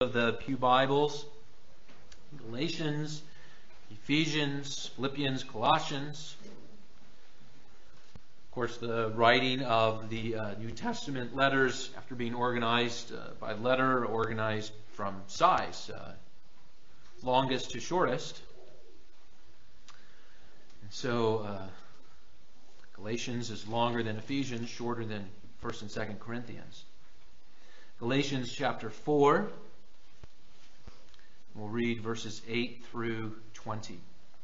Of the Pew Bibles, Galatians, Ephesians, Philippians, Colossians. Of course, the writing of the New Testament letters, after being organized by letter, organized from size, longest to shortest. And so Galatians is longer than Ephesians, shorter than 1st and 2nd Corinthians. Galatians chapter 4. We'll read verses 8 through 20.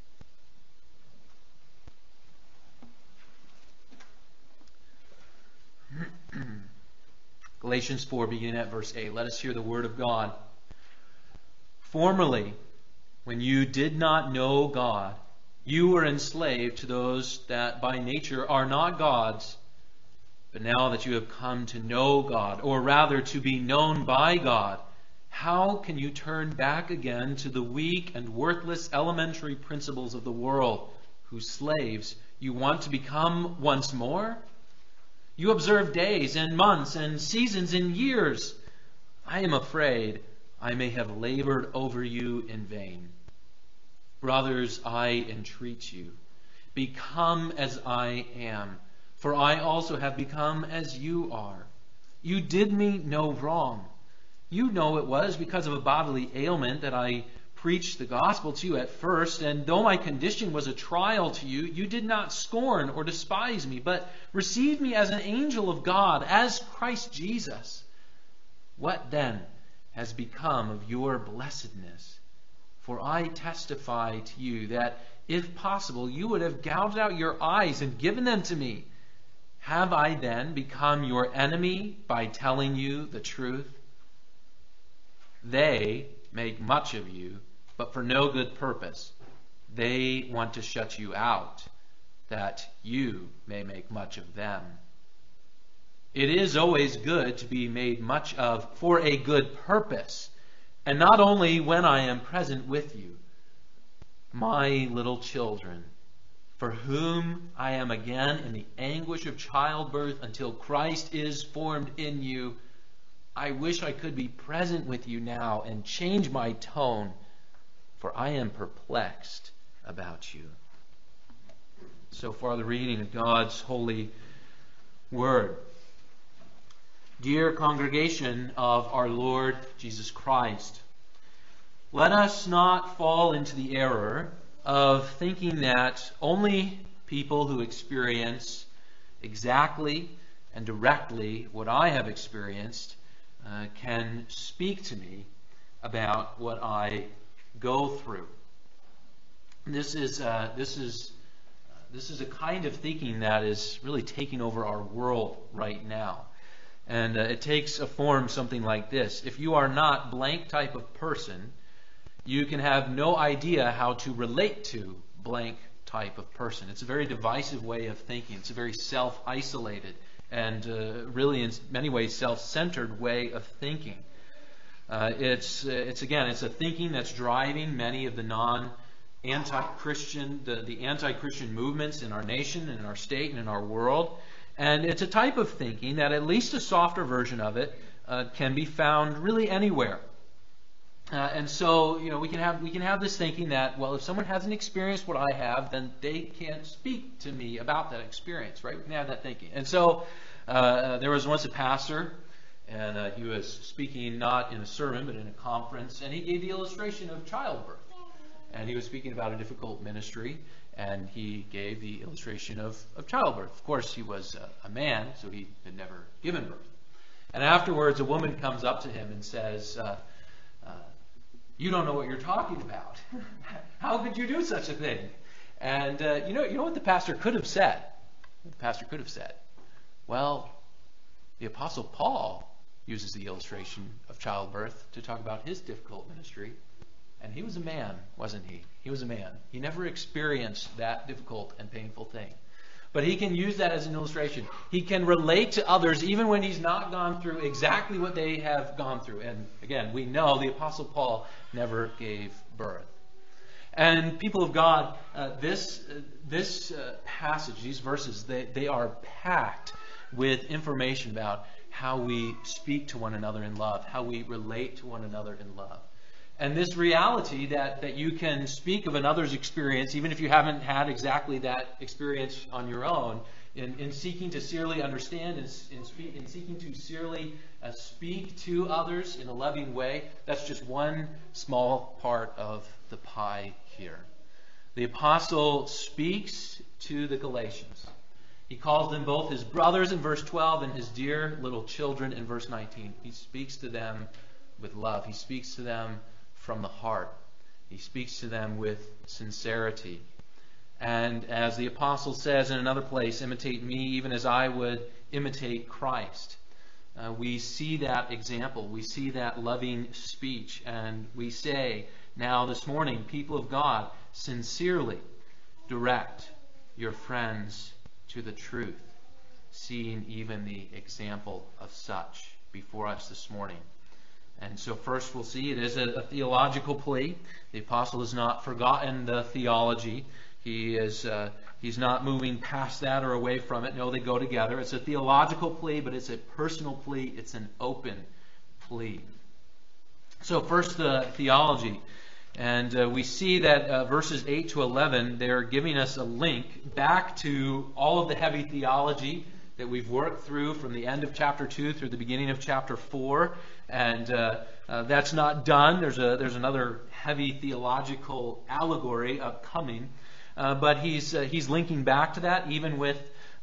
Galatians 4, beginning at verse 8. Let us hear the word of God. Formerly, when you did not know God, you were enslaved to those that by nature are not God's. But now that you have come to know God, or rather to be known by God, how can you turn back again to the weak and worthless elementary principles of the world, whose slaves you want to become once more? You observe days and months and seasons and years. I am afraid I may have labored over you in vain. Brothers, I entreat you, become as I am, for I also have become as you are. You did me no wrong. You know it was because of a bodily ailment that I preached the gospel to you at first, and though my condition was a trial to you, you did not scorn or despise me, but received me as an angel of God, as Christ Jesus. What then has become of your blessedness? For I testify to you that, if possible, you would have gouged out your eyes and given them to me. Have I then become your enemy by telling you the truth? They make much of you, but for no good purpose. They want to shut you out, that you may make much of them. It is always good to be made much of for a good purpose, and not only when I am present with you. My little children, for whom I am again in the anguish of childbirth until Christ is formed in you, I wish I could be present with you now and change my tone, for I am perplexed about you. So far, the reading of God's holy word. Dear congregation of our Lord Jesus Christ, let us not fall into the error of thinking that only people who experience exactly and directly what I have experienced can speak to me about what I go through. This is a kind of thinking that is really taking over our world right now. And it takes a form something like this. If you are not blank type of person, you can have no idea how to relate to blank type of person. It's a very divisive way of thinking. It's a very self-isolated and really in many ways self-centered way of thinking. It's a thinking that's driving many of the anti-Christian movements in our nation and in our state and in our world. And it's a type of thinking that at least a softer version of it can be found really anywhere. And so, we can have this thinking that, well, if someone hasn't experienced what I have, then they can't speak to me about that experience, right? We can have that thinking. And so, there was once a pastor, and he was speaking not in a sermon, but in a conference, and he gave the illustration of childbirth. And he was speaking about a difficult ministry, and he gave the illustration of childbirth. Of course, he was a man, so he had never given birth. And afterwards, a woman comes up to him and says, you don't know what you're talking about. How could you do such a thing? And you know what the pastor could have said? The pastor could have said, well, the Apostle Paul uses the illustration of childbirth to talk about his difficult ministry. And he was a man, wasn't he? He was a man. He never experienced that difficult and painful thing. But he can use that as an illustration. He can relate to others even when he's not gone through exactly what they have gone through. And again, we know the Apostle Paul never gave birth. And people of God, this passage, these verses, they are packed with information about how we speak to one another in love, how we relate to one another in love. And this reality that you can speak of another's experience, even if you haven't had exactly that experience on your own, in seeking to sincerely understand, in seeking to sincerely speak to others in a loving way, that's just one small part of the pie here. The apostle speaks to the Galatians. He calls them both his brothers in verse 12 and his dear little children in verse 19. He speaks to them with love. He speaks to them from the heart. He speaks to them with sincerity. And as the apostle says in another place, imitate me even as I would imitate Christ. We see that example. We see that loving speech. And we say now this morning, people of God, sincerely direct your friends to the truth, seeing even the example of such before us this morning. And so first we'll see it is a theological plea. The apostle has not forgotten the theology. He's not moving past that or away from it. No, they go together. It's a theological plea, but it's a personal plea. It's an open plea. So first the theology. And we see that verses 8 to 11, they're giving us a link back to all of the heavy theology that we've worked through from the end of chapter 2 through the beginning of chapter 4. And that's not done. There's another heavy theological allegory upcoming. But he's linking back to that, even with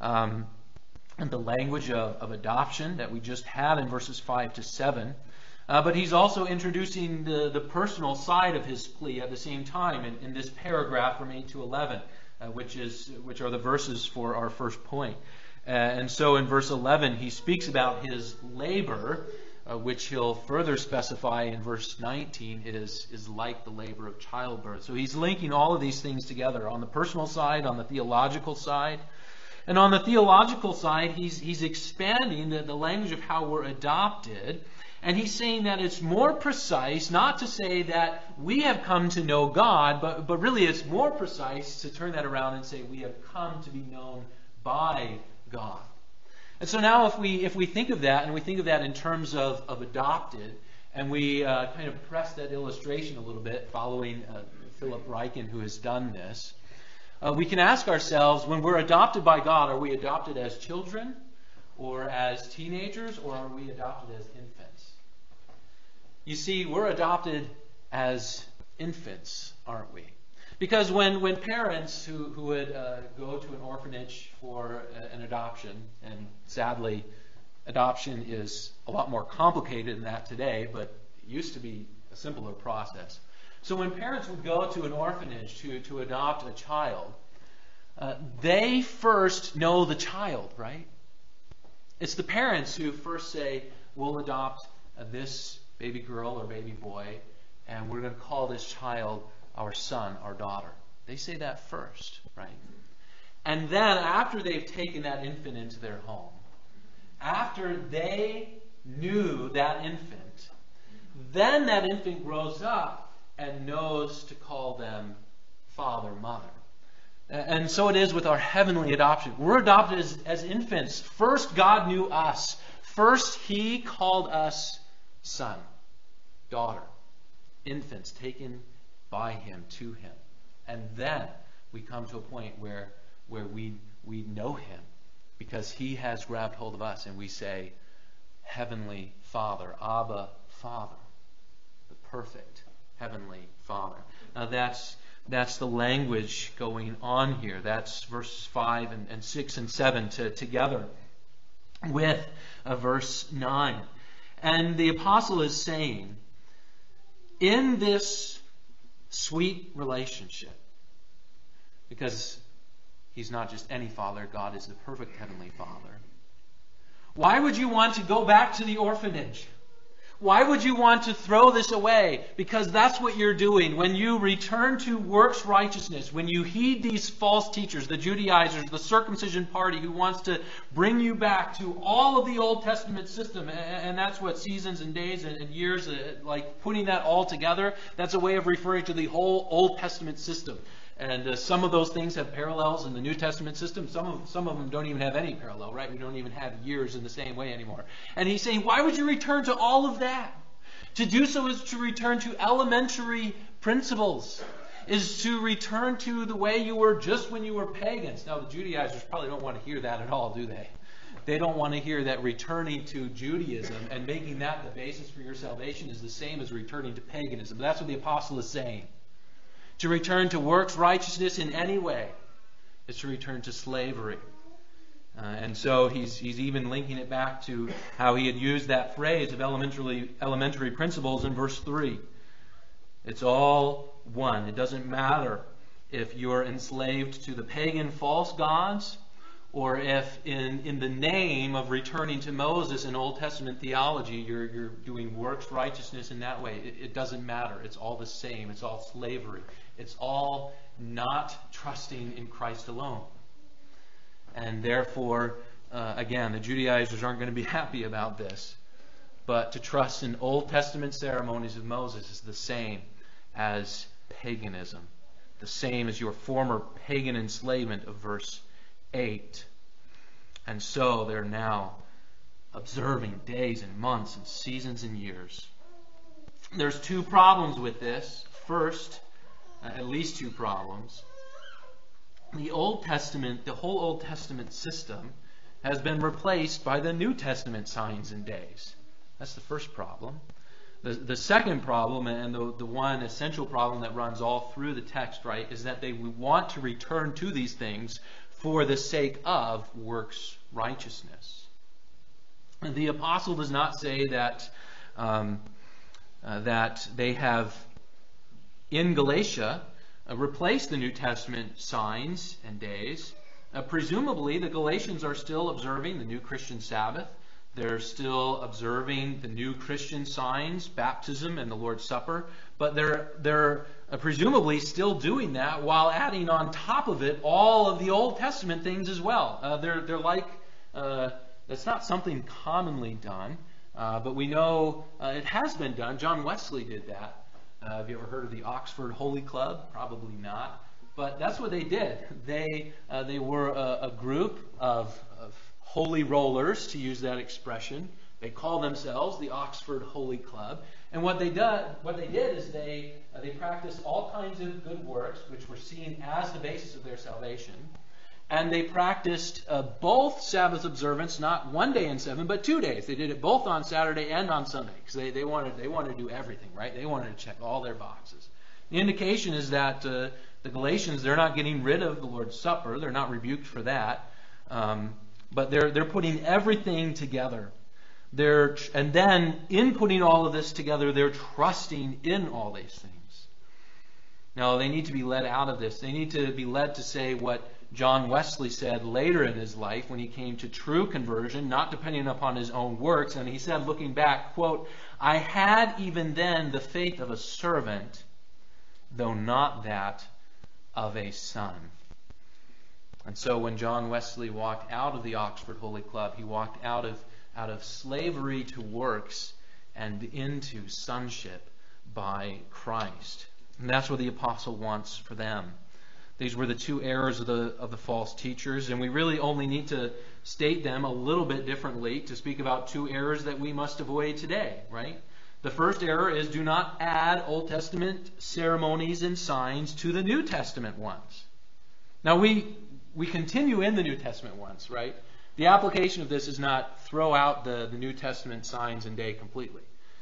the language of adoption that we just had in verses 5 to 7. But he's also introducing the personal side of his plea at the same time in this paragraph from 8 to 11, which are the verses for our first point. And so in verse 11, he speaks about his labor, which he'll further specify in verse 19 is like the labor of childbirth. So he's linking all of these things together on the personal side, on the theological side. And on the theological side, he's expanding the language of how we're adopted. And he's saying that it's more precise, not to say that we have come to know God, but really it's more precise to turn that around and say we have come to be known by God. And so now if we think of that, and we think of that in terms of adopted, and we kind of press that illustration a little bit following Philip Ryken, who has done this, we can ask ourselves, when we're adopted by God, are we adopted as children or as teenagers, or are we adopted as infants? You see, we're adopted as infants, aren't we? Because when parents who would go to an orphanage for an adoption, and sadly, adoption is a lot more complicated than that today, but it used to be a simpler process. So when parents would go to an orphanage to adopt a child, they first know the child, right? It's the parents who first say, we'll adopt this baby girl or baby boy, and we're going to call this child our son, our daughter. They say that first, right? And then after they've taken that infant into their home, after they knew that infant, then that infant grows up and knows to call them father, mother. And so it is with our heavenly adoption. We're adopted as infants. First, God knew us. First, He called us son, daughter, infants taken by Him, to Him. And then we come to a point where we know Him because He has grabbed hold of us, and we say, Heavenly Father, Abba, Father, the perfect Heavenly Father. Now that's the language going on here. That's verses 5 and 6 and 7 together with verse 9. And the apostle is saying, in this sweet relationship, because He's not just any Father, God is the perfect Heavenly Father. Why would you want to go back to the orphanage? Why would you want to throw this away? Because that's what you're doing. When you return to works righteousness, when you heed these false teachers, the Judaizers, the circumcision party who wants to bring you back to all of the Old Testament system, and that's what seasons and days and years, like putting that all together, that's a way of referring to the whole Old Testament system. And some of those things have parallels in the New Testament system. Some of them don't even have any parallel, right? We don't even have years in the same way anymore. And he's saying, why would you return to all of that? To do so is to return to elementary principles, is to return to the way you were just when you were pagans. Now, the Judaizers probably don't want to hear that at all, do they? They don't want to hear that returning to Judaism and making that the basis for your salvation is the same as returning to paganism. But that's what the apostle is saying. To return to works righteousness in any way is to return to slavery. And so he's even linking it back to how he had used that phrase of elementary principles in verse 3. It's all one. It doesn't matter if you're enslaved to the pagan false gods, or if in the name of returning to Moses in Old Testament theology, you're doing works righteousness in that way. It doesn't matter. It's all the same. It's all slavery. It's all not trusting in Christ alone. And therefore, again, the Judaizers aren't going to be happy about this. But to trust in Old Testament ceremonies of Moses is the same as paganism. The same as your former pagan enslavement of verse 8. And so they're now observing days and months and seasons and years. There's two problems with this. First, at least two problems. The Old Testament, the whole Old Testament system has been replaced by the New Testament signs and days. That's the first problem. The second problem, and the one essential problem that runs all through the text, right, is that they want to return to these things for the sake of works righteousness. And the apostle does not say that that they have in Galatia replaced the New Testament signs and days. Presumably, the Galatians are still observing the new Christian Sabbath. They're still observing the new Christian signs, baptism and the Lord's Supper. But they're presumably still doing that while adding on top of it all of the Old Testament things as well. They're like, that's not something commonly done, but we know it has been done. John Wesley did that. Have you ever heard of the Oxford Holy Club? Probably not. But that's what they did. They were a group of holy rollers, to use that expression. They call themselves the Oxford Holy Club. And what they did is they practiced all kinds of good works, which were seen as the basis of their salvation. And they practiced both Sabbath observance, not one day in 7, but 2 days. They did it both on Saturday and on Sunday, because they wanted to do everything, right? They wanted to check all their boxes. The indication is that the Galatians, they're not getting rid of the Lord's Supper. They're not rebuked for that. But they're putting everything together. And then, in putting all of this together, they're trusting in all these things. Now, they need to be led out of this. They need to be led to say what John Wesley said later in his life when he came to true conversion, not depending upon his own works. And he said, looking back, quote, "I had even then the faith of a servant, though not that of a son." And so when John Wesley walked out of the Oxford Holy Club, he walked out of slavery to works and into sonship by Christ. And that's what the apostle wants for them. These were the two errors of the false teachers, and we really only need to state them a little bit differently to speak about two errors that we must avoid today, right? The first error is do not add Old Testament ceremonies and signs to the New Testament ones. Now we continue in the New Testament ones, right? The application of this is not throw out the New Testament signs and day completely.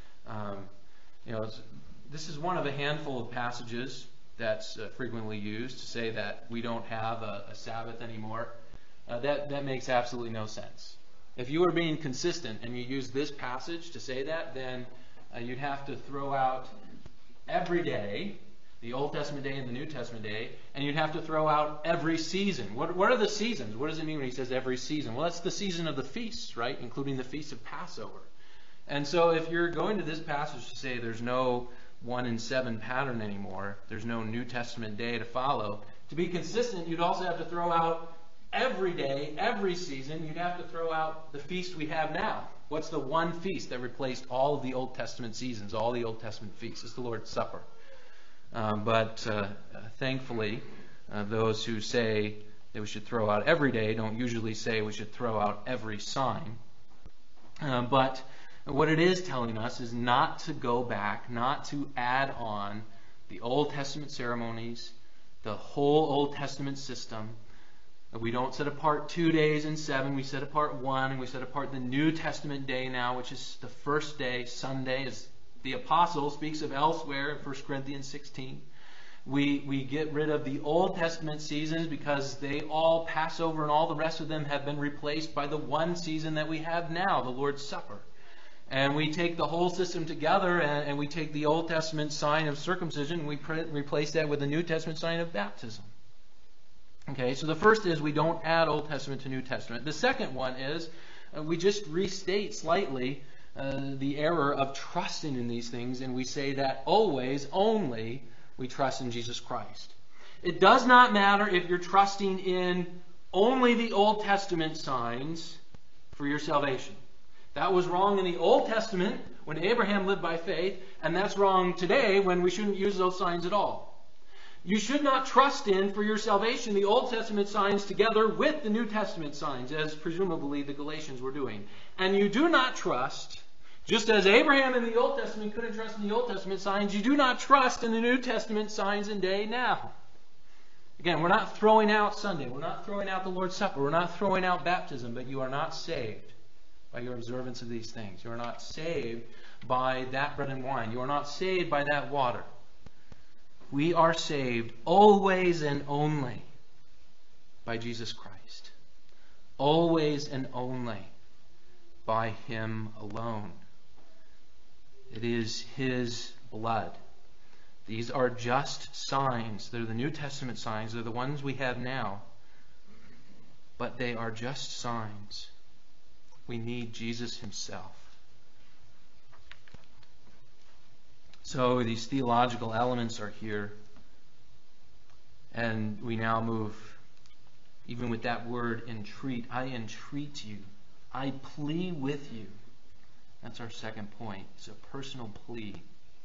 This is one of a handful of passages that's frequently used to say that we don't have a Sabbath anymore. That makes absolutely no sense. If you were being consistent and you use this passage to say that, then you'd have to throw out every day, the Old Testament day and the New Testament day, and you'd have to throw out every season. What are the seasons? What does it mean when he says every season? Well, that's the season of the feasts, right? Including the Feast of Passover. And so if you're going to this passage to say there's no 1 in 7 pattern anymore, there's no New Testament day to follow, to be consistent, you'd also have to throw out every day, every season. You'd have to throw out the feast we have now. What's the one feast that replaced all of the Old Testament seasons, all the Old Testament feasts? It's the Lord's Supper. But thankfully, those who say that we should throw out every day don't usually say we should throw out every sign. But what it is telling us is not to go back, not to add on the Old Testament ceremonies, the whole Old Testament system. We don't set apart 2 days and 7. We set apart 1, and we set apart the New Testament day now, which is the first day, Sunday, as the apostle speaks of elsewhere in 1 Corinthians 16. We get rid of the Old Testament seasons because they all, Passover and all the rest of them, have been replaced by the one season that we have now, the Lord's Supper. And we take the whole system together, and we take the Old Testament sign of circumcision, and we replace that with the New Testament sign of baptism. Okay, so the first is we don't add Old Testament to New Testament. The second one is we just restate slightly the error of trusting in these things, and we say that always, only, we trust in Jesus Christ. It does not matter if you're trusting in only the Old Testament signs for your salvation. That was wrong in the Old Testament when Abraham lived by faith, and that's wrong today when we shouldn't use those signs at all. You should not trust in, for your salvation, the Old Testament signs together with the New Testament signs, as presumably the Galatians were doing. And you do not trust, just as Abraham in the Old Testament couldn't trust in the Old Testament signs, you do not trust in the New Testament signs and day now. Again, we're not throwing out Sunday. We're not throwing out the Lord's Supper. We're not throwing out baptism, but you are not saved by your observance of these things. You are not saved by that bread and wine. You are not saved by that water. We are saved always and only by Jesus Christ. Always and only by Him alone. It is His blood. These are just signs. They're the New Testament signs. They're the ones we have now. But they are just signs. We need Jesus Himself. So these theological elements are here. And we now move, even with that word, entreat. I entreat you. I plead with you. That's our second point. It's a personal plea.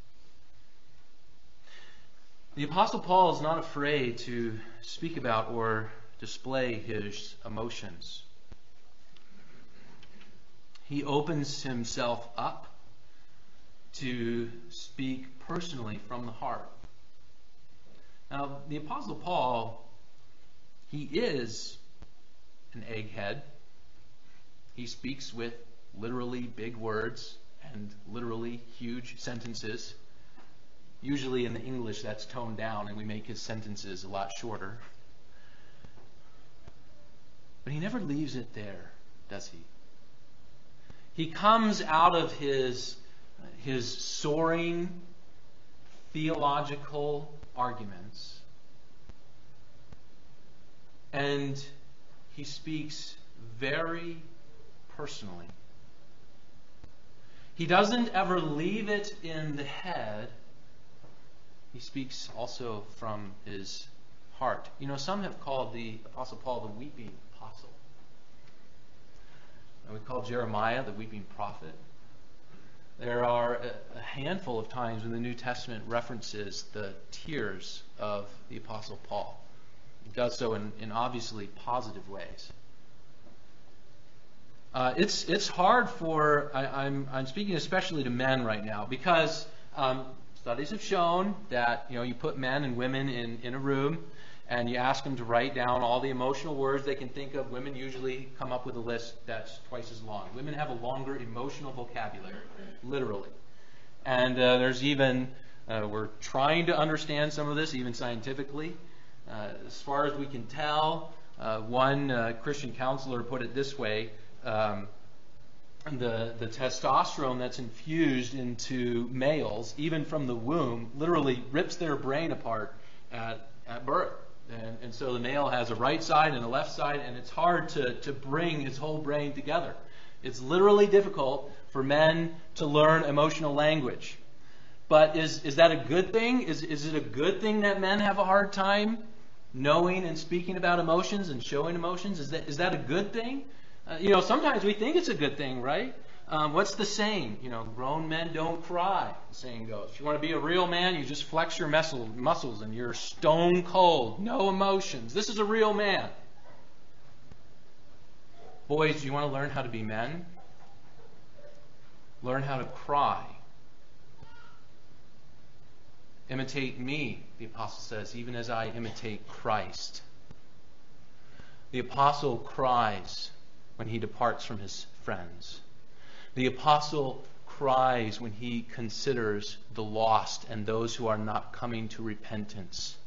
The Apostle Paul is not afraid to speak about or display his emotions. He opens himself up to speak personally from the heart. Now, the Apostle Paul, he is an egghead. He speaks with literally big words and literally huge sentences. Usually in the English that's toned down and we make his sentences a lot shorter. But he never leaves it there, does he? He comes out of his soaring theological arguments and he speaks very personally. He doesn't ever leave it in the head. He speaks also from his heart. You know, some have called the Apostle Paul the weeping apostle. And we call Jeremiah the weeping prophet. There are a handful of times when the New Testament references the tears of the Apostle Paul. He does so in obviously positive ways. It's hard for, I'm speaking especially to men right now, because studies have shown that, you put men and women in a room and you ask them to write down all the emotional words they can think of. Women usually come up with a list that's twice as long. Women have a longer emotional vocabulary, literally. And there's even, we're trying to understand some of this, even scientifically. As far as we can tell, one Christian counselor put it this way: the testosterone that's infused into males, even from the womb, literally rips their brain apart at birth. And so the male has a right side and a left side, and it's hard to bring his whole brain together. It's literally difficult for men to learn emotional language. But is that a good thing? Is it a good thing that men have a hard time knowing and speaking about emotions and showing emotions? Is that a good thing? Sometimes we think it's a good thing, right? What's the saying? Grown men don't cry, the saying goes. If you want to be a real man, you just flex your muscles and you're stone cold, no emotions. This is a real man. Boys, do you want to learn how to be men? Learn how to cry. Imitate me, the apostle says, even as I imitate Christ. The apostle cries when he departs from his friends. The apostle cries when he considers the lost and those who are not coming to repentance.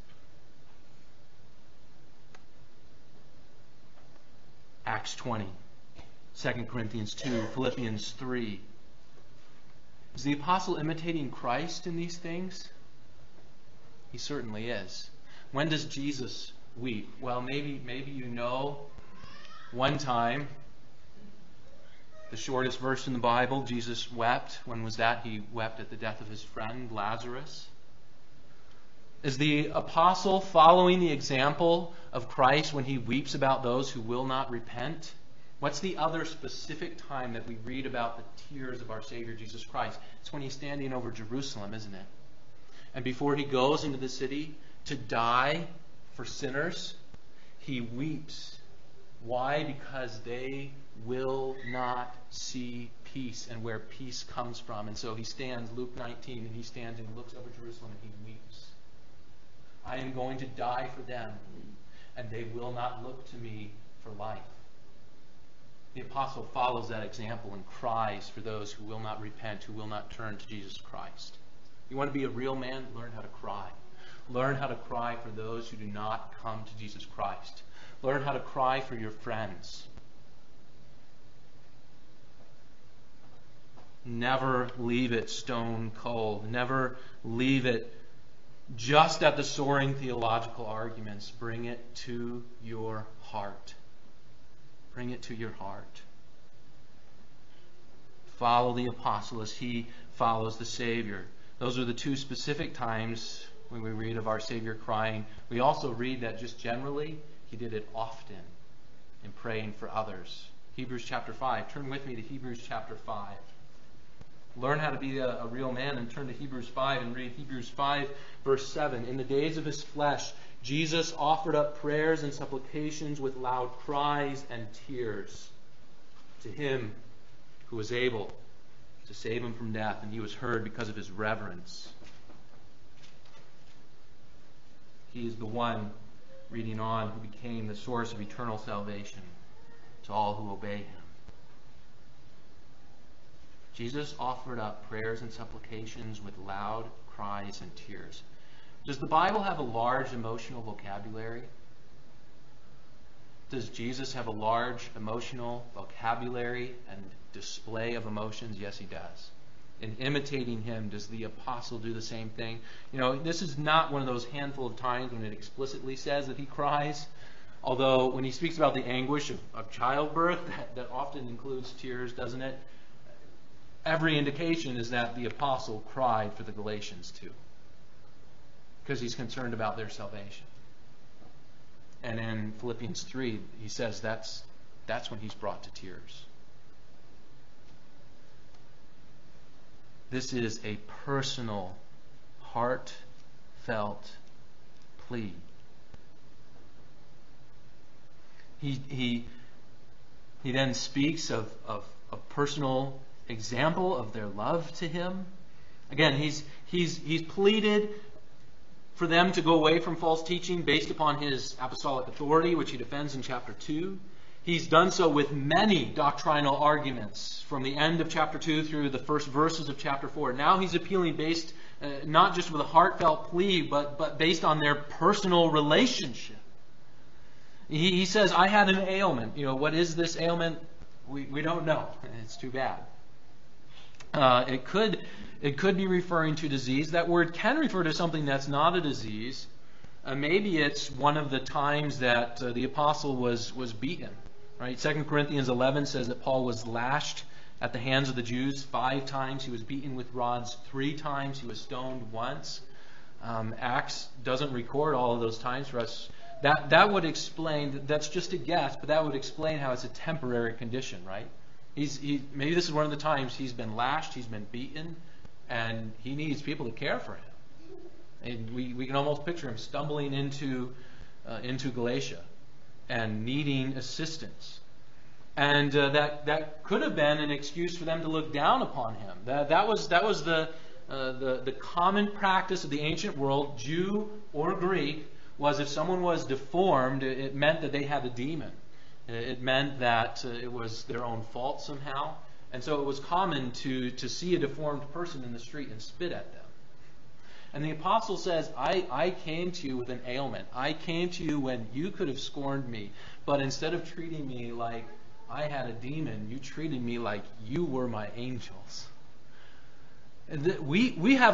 Acts 20, 2 Corinthians 2, Philippians 3. Is the apostle imitating Christ in these things? He certainly is. When does Jesus weep? Well, maybe one time, the shortest verse in the Bible, Jesus wept. When was that? He wept at the death of his friend Lazarus. Is the apostle following the example of Christ when he weeps about those who will not repent? What's the other specific time that we read about the tears of our Savior Jesus Christ? It's when he's standing over Jerusalem, isn't it? And before he goes into the city to die for sinners, he weeps. Why? Because they will not see peace and where peace comes from. And so he stands, Luke 19, and he stands and looks over Jerusalem and he weeps. I am going to die for them, and they will not look to me for life. The apostle follows that example and cries for those who will not repent, who will not turn to Jesus Christ. You want to be a real man? Learn how to cry. Learn how to cry for those who do not come to Jesus Christ. Learn how to cry for your friends. Never leave it stone cold. Never leave it just at the soaring theological arguments. Bring it to your heart. Bring it to your heart. Follow the apostle as he follows the Savior. Those are the two specific times when we read of our Savior crying. We also read that just generally, he did it often in praying for others. Hebrews chapter 5. Turn with me to Hebrews chapter 5. Learn how to be a real man and turn to Hebrews 5 and read Hebrews 5 verse 7. In the days of his flesh, Jesus offered up prayers and supplications with loud cries and tears to him who was able to save him from death, and he was heard because of his reverence. He is the one, reading on, who became the source of eternal salvation to all who obey him. Jesus offered up prayers and supplications with loud cries and tears. Does the Bible have a large emotional vocabulary? Does Jesus have a large emotional vocabulary and display of emotions? Yes, he does. In imitating him, does the apostle do the same thing? This is not one of those handful of times when it explicitly says that he cries. Although when he speaks about the anguish of childbirth, that often includes tears, doesn't it? Every indication is that the apostle cried for the Galatians too, because he's concerned about their salvation. And in Philippians 3, he says that's when he's brought to tears. This is a personal, heartfelt plea. He then speaks of a personal example of their love to him. Again, he's pleaded for them to go away from false teaching based upon his apostolic authority, which he defends in chapter 2. He's done so with many doctrinal arguments from the end of chapter 2 through the first verses of chapter 4. Now he's appealing based not just with a heartfelt plea, but based on their personal relationship. He says, I had an ailment. What is this ailment? We don't know. It's too bad. It could be referring to disease. That word can refer to something that's not a disease. Maybe it's one of the times that the apostle was beaten. Right? 2 Corinthians 11 says that Paul was lashed at the hands of the Jews 5 times. He was beaten with rods 3 times. He was stoned once. Acts doesn't record all of those times for us. That would explain, that's just a guess, but that would explain how it's a temporary condition, right? Maybe this is one of the times he's been lashed, he's been beaten, and he needs people to care for him. And we can almost picture him stumbling into Galatia and needing assistance. And that could have been an excuse for them to look down upon him. That was the common practice of the ancient world, Jew or Greek, was if someone was deformed, it meant that they had a demon. It meant that it was their own fault somehow. And so it was common to see a deformed person in the street and spit at them. And the apostle says, I came to you with an ailment. I came to you when you could have scorned me. But instead of treating me like I had a demon, you treated me like you were my angels. We have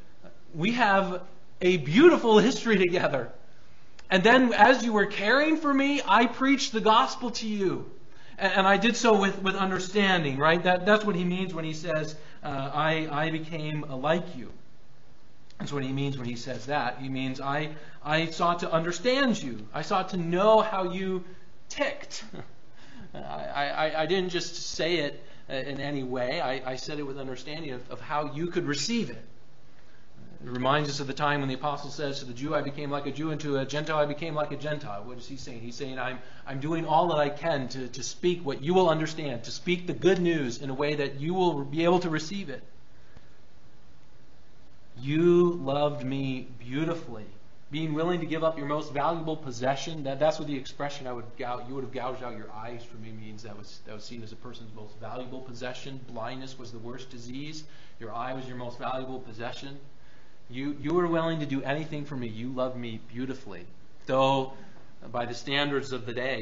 a beautiful history together. And then as you were caring for me, I preached the gospel to you. And I did so with understanding, right? That's what he means when he says, I became like you. That's what he means when he says that. He means I sought to understand you. I sought to know how you ticked. I didn't just say it in any way. I said it with understanding of how you could receive it. It reminds us of the time when the apostle says, to the Jew I became like a Jew, and to a Gentile I became like a Gentile. What is he saying? He's saying, I'm doing all that I can to speak what you will understand, to speak the good news in a way that you will be able to receive it. You loved me beautifully. Being willing to give up your most valuable possession, that's what the expression you would have gouged out your eyes for me means. That was seen as a person's most valuable possession. Blindness was the worst disease. Your eye was your most valuable possession. You were willing to do anything for me. You loved me beautifully. Though by the standards of the day,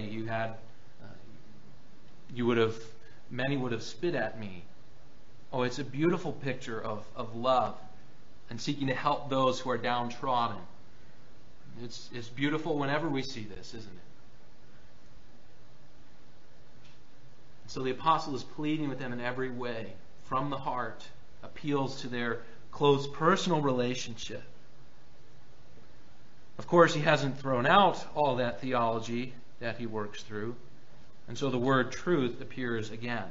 many would have spit at me. Oh, it's a beautiful picture of love and seeking to help those who are downtrodden. It's beautiful whenever we see this, isn't it? So the apostle is pleading with them in every way, from the heart, appeals to their close personal relationship. Of course, he hasn't thrown out all that theology that he works through, and so the word truth appears again.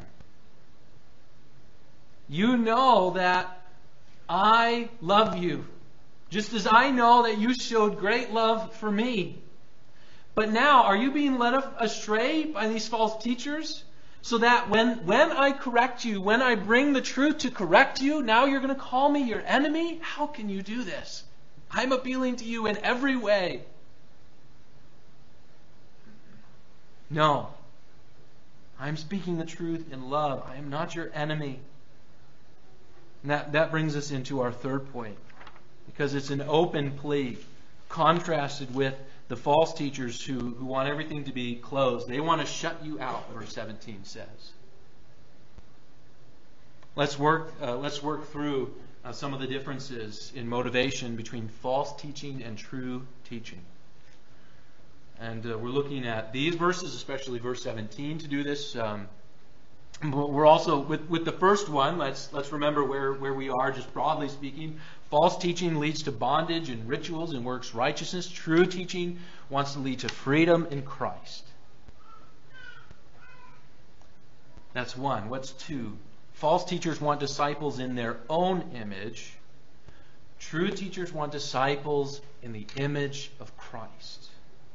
You know that I love you, just as I know that you showed great love for me. But now, are you being led astray by these false teachers? So that when I correct you, when I bring the truth to correct you, now you're going to call me your enemy? How can you do this? I'm appealing to you in every way. No. I'm speaking the truth in love. I am not your enemy. And that brings us into our third point, because it's an open plea, contrasted with the false teachers who want everything to be closed. They want to shut you out, verse 17 says. Let's work through some of the differences in motivation between false teaching and true teaching. And we're looking at these verses, especially verse 17, to do this. We're also, with the first one, let's remember where we are, just broadly speaking. False teaching leads to bondage and rituals and works righteousness. True teaching wants to lead to freedom in Christ. That's one. What's two? False teachers want disciples in their own image. True teachers want disciples in the image of Christ.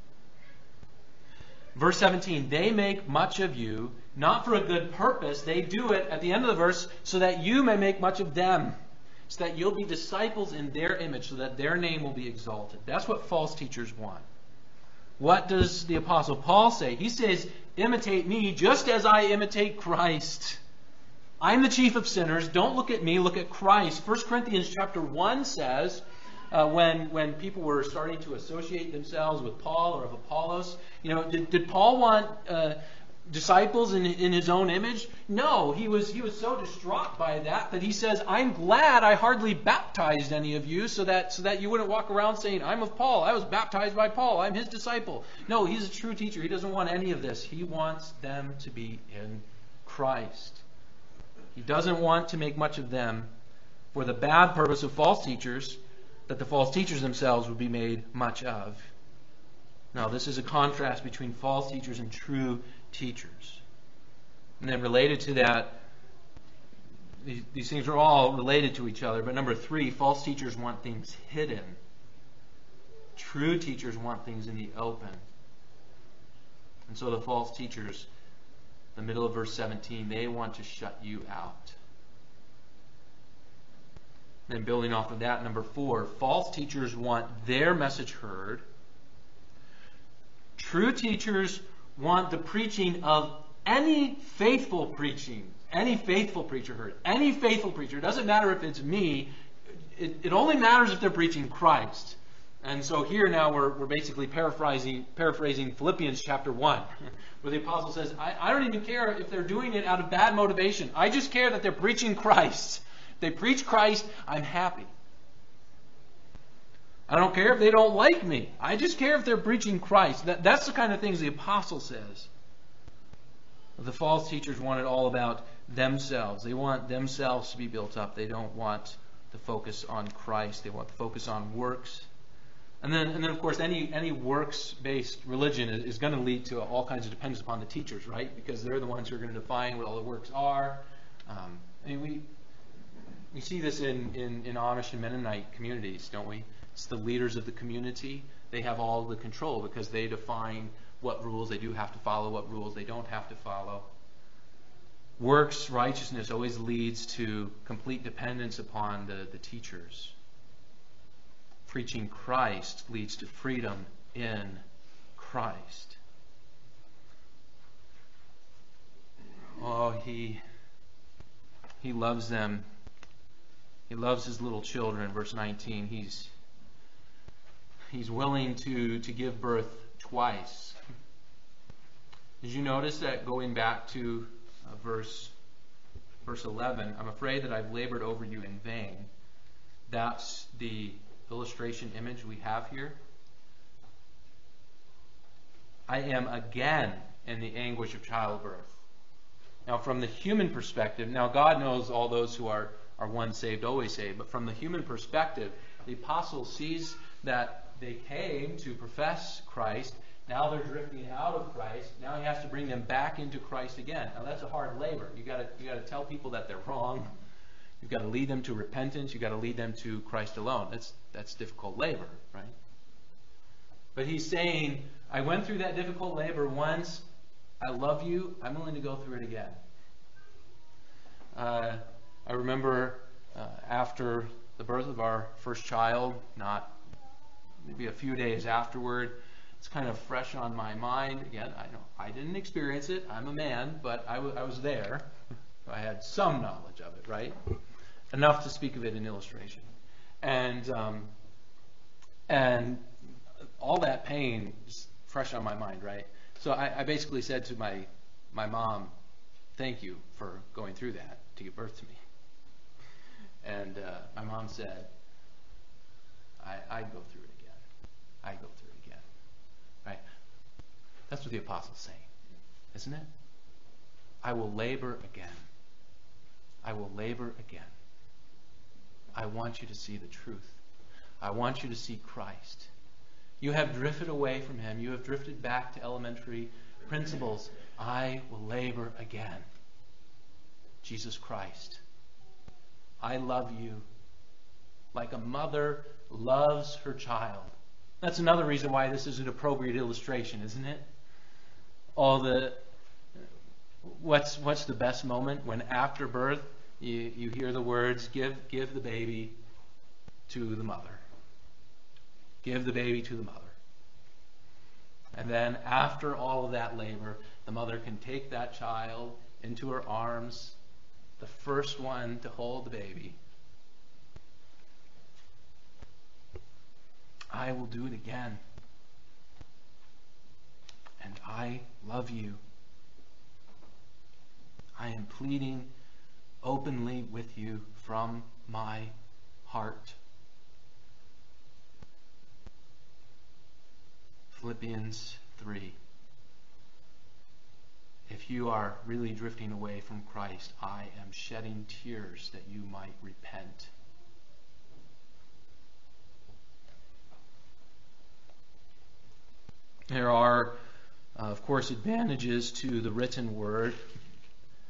Verse 17, they make much of you, not for a good purpose. They do it, at the end of the verse, so that you may make much of them. So that you'll be disciples in their image, so that their name will be exalted. That's what false teachers want. What does the Apostle Paul say? He says, imitate me just as I imitate Christ. I'm the chief of sinners. Don't look at me, look at Christ. 1 Corinthians chapter 1 says, when people were starting to associate themselves with Paul or of Apollos, did Paul want disciples in his own image? No, he was so distraught by that he says, I'm glad I hardly baptized any of you so that you wouldn't walk around saying, I'm of Paul, I was baptized by Paul, I'm his disciple. No, he's a true teacher. He doesn't want any of this. He wants them to be in Christ. He doesn't want to make much of them for the bad purpose of false teachers, that the false teachers themselves would be made much of. Now, this is a contrast between false teachers and true teachers. And then related to that, these things are all related to each other. But number 3, false teachers want things hidden. True teachers want things in the open. And so the false teachers, the middle of verse 17, they want to shut you out. Then building off of that, number 4, false teachers want their message heard. True teachers want the preaching of any faithful preaching, any faithful preacher heard. Any faithful preacher. It doesn't matter if it's me. It only matters if they're preaching Christ. And so here now we're basically paraphrasing Philippians chapter 1, where the apostle says, I don't even care if they're doing it out of bad motivation. I just care that they're preaching Christ. If they preach Christ, I'm happy. I don't care if they don't like me. I just care if they're preaching Christ. That's the kind of things the apostle says. The false teachers want it all about themselves. They want themselves to be built up. They don't want to focus on Christ. They want to focus on works. And then of course, any works-based religion is going to lead to all kinds of dependence upon the teachers, right? Because they're the ones who are going to define what all the works are. We see this in Amish and Mennonite communities, don't we? It's the leaders of the community. They have all the control because they define what rules they do have to follow, what rules they don't have to follow. Works righteousness always leads to complete dependence upon the teachers. Preaching Christ leads to freedom in Christ. Oh, he loves them. He loves his little children. Verse 19, he's willing to give birth twice. Did you notice that going back to verse 11, I'm afraid that I've labored over you in vain. That's the illustration image we have here. I am again in the anguish of childbirth. Now from the human perspective, now God knows all those who are once saved, always saved, but from the human perspective, the apostle sees that they came to profess Christ. Now they're drifting out of Christ. Now he has to bring them back into Christ again. Now that's a hard labor. You got to tell people that they're wrong. You've got to lead them to repentance. You've got to lead them to Christ alone. That's difficult labor, right? But he's saying, I went through that difficult labor once. I love you. I'm willing to go through it again. I remember after the birth of our first child, not maybe a few days afterward, it's kind of fresh on my mind. Again, I know I didn't experience it. I'm a man, but I was there. I had some knowledge of it, right? Enough to speak of it in illustration. And all that pain is fresh on my mind, right? So I basically said to my mom, thank you for going through that to give birth to me. And my mom said, I'd go through it again. I'd go through it again. Right? That's what the apostle's saying, isn't it? I will labor again. I will labor again. I want you to see the truth. I want you to see Christ. You have drifted away from him. You have drifted back to elementary principles. I will labor again. Jesus Christ. I love you like a mother loves her child. That's another reason why this is an appropriate illustration, isn't it? What's the best moment? When after birth you hear the words, give the baby to the mother. Give the baby to the mother. And then after all of that labor, the mother can take that child into her arms, the first one to hold the baby. I will do it again. And I love you. I am pleading openly with you from my heart. Philippians 3. If you are really drifting away from Christ, I am shedding tears that you might repent. There are, of course, advantages to the written word.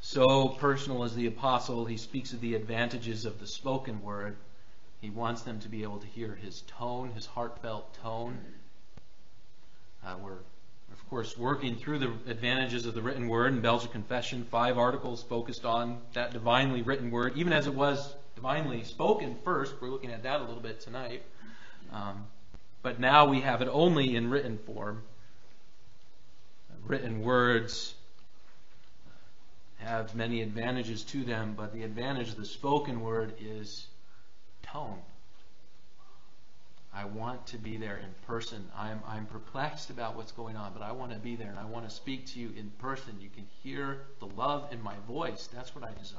So personal as the apostle, he speaks of the advantages of the spoken word. He wants them to be able to hear his tone, his heartfelt tone. We're, of course, working through the advantages of the written word in Belgian Confession. 5 articles focused on that divinely written word, even as it was divinely spoken first. We're looking at that a little bit tonight. But now we have it only in written form. Written words have many advantages to them, but the advantage of the spoken word is tone. I want to be there in person. I'm perplexed about what's going on, but I want to be there and I want to speak to you in person. You can hear the love in my voice. That's what I desire.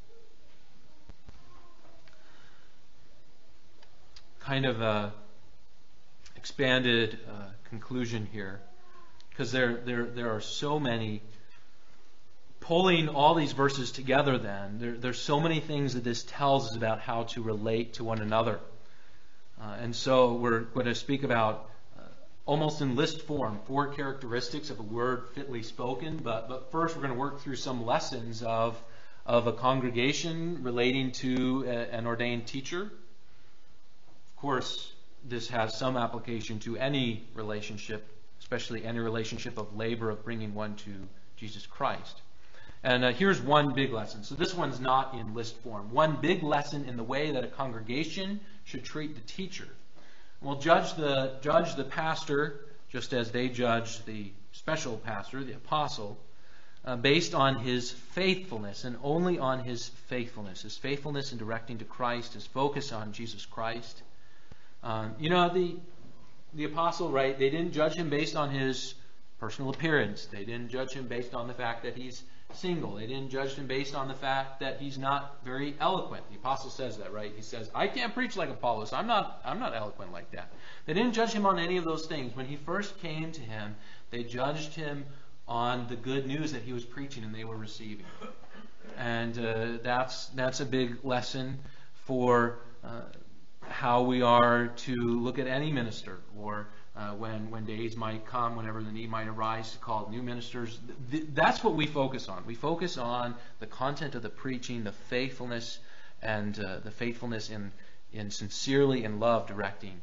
Kind of a expanded conclusion here, because there are so many. Pulling all these verses together, then, there's so many things that this tells us about how to relate to one another. And so we're going to speak about, almost in list form, 4 characteristics of a word fitly spoken. But first we're going to work through some lessons of a congregation relating to an ordained teacher. Of course, this has some application to any relationship, especially any relationship of labor of bringing one to Jesus Christ. And here's one big lesson. So this one's not in list form. One big lesson in the way that a congregation should treat the teacher. We'll judge the pastor just as they judge the special pastor, the apostle, based on his faithfulness and only on his faithfulness. His faithfulness in directing to Christ, his focus on Jesus Christ. The apostle, right, they didn't judge him based on his personal appearance. They didn't judge him based on the fact that he's single. They didn't judge him based on the fact that he's not very eloquent. The apostle says that, right? He says, I can't preach like Apollos. I'm not eloquent like that. They didn't judge him on any of those things. When he first came to him, they judged him on the good news that he was preaching and they were receiving. And that's a big lesson for how we are to look at any minister, or when days might come, whenever the need might arise to call new ministers. That's what we focus on. We focus on the content of the preaching, the faithfulness, and the faithfulness in sincerely in love directing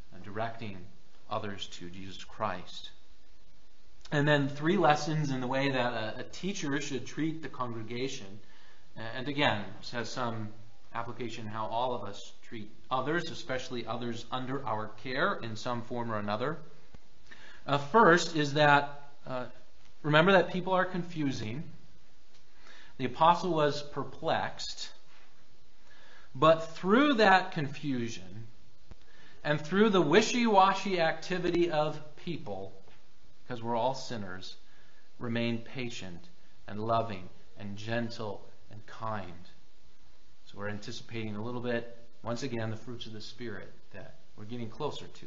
others to Jesus Christ. And then 3 lessons in the way that a teacher should treat the congregation. And again, this has some application how all of us treat others, especially others under our care in some form or another. First is that, remember that people are confusing. The apostle was perplexed. But through that confusion and through the wishy-washy activity of people, because we're all sinners, remain patient and loving and gentle and kind. So we're anticipating a little bit, once again, the fruits of the Spirit that we're getting closer to.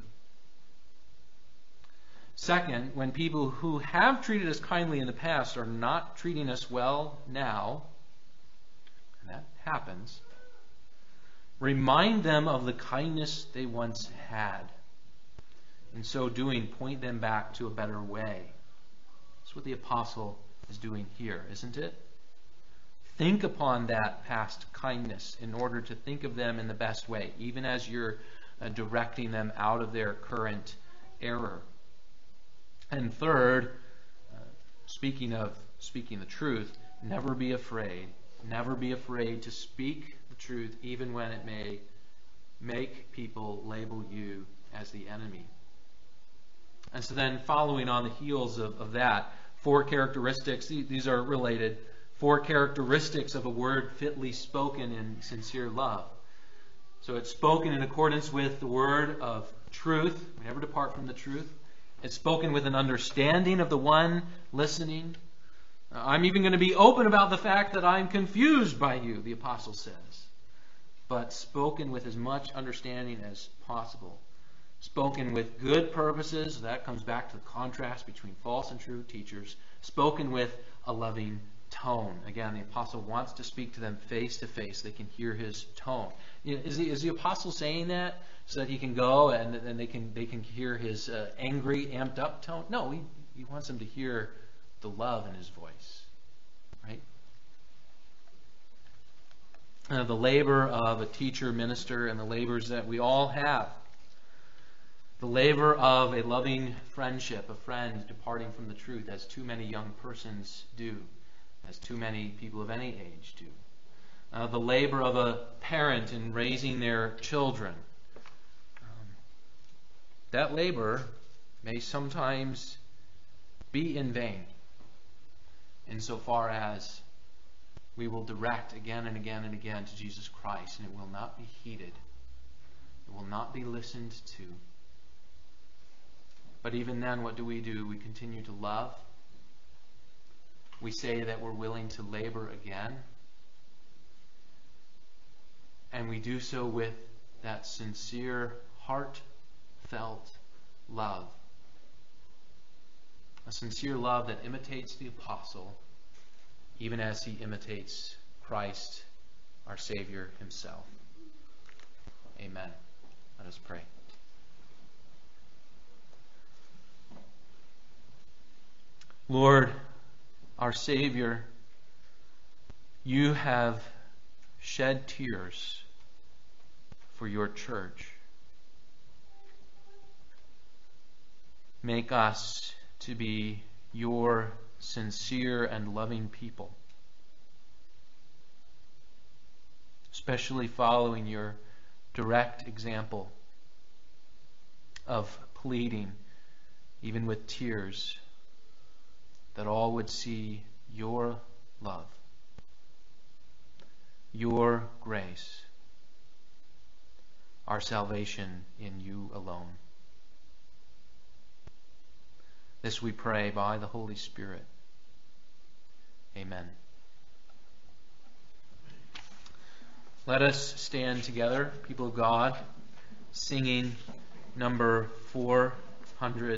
Second, when people who have treated us kindly in the past are not treating us well now, and that happens, remind them of the kindness they once had. In so doing, point them back to a better way. That's what the apostle is doing here, isn't it? Think upon that past kindness in order to think of them in the best way, even as you're directing them out of their current error. And third, speaking the truth, never be afraid. Never be afraid to speak the truth, even when it may make people label you as the enemy. And so then, following on the heels of that, 4 characteristics, these are related, 4 characteristics of a word fitly spoken in sincere love. So it's spoken in accordance with the word of truth. We never depart from the truth. It's spoken with an understanding of the one listening. I'm even going to be open about the fact that I'm confused by you, the apostle says. But spoken with as much understanding as possible. Spoken with good purposes. That comes back to the contrast between false and true teachers. Spoken with a loving tone. Again, the apostle wants to speak to them face to face. They can hear his tone. Is the apostle saying that so that he can go and they can hear his angry, amped up tone? No, he wants them to hear the love in his voice. Right? the labor of a teacher, minister, and the labors that we all have. The labor of a loving friendship, a friend departing from the truth, as too many young persons do, as too many people of any age do. The labor of a parent in raising their children. That labor may sometimes be in vain, insofar as we will direct again and again and again to Jesus Christ, and it will not be heeded. It will not be listened to. But even then, what do? We continue to love. We say that we're willing to labor again. And we do so with that sincere, heartfelt love. A sincere love that imitates the apostle, even as he imitates Christ, our Savior himself. Amen. Let us pray. Lord, our Savior, you have shed tears for your church. Make us to be your sincere and loving people, especially following your direct example of pleading, even with tears, that all would see your love, your grace, our salvation in you alone. This we pray by the Holy Spirit. Amen. Let us stand together, people of God, singing number 400.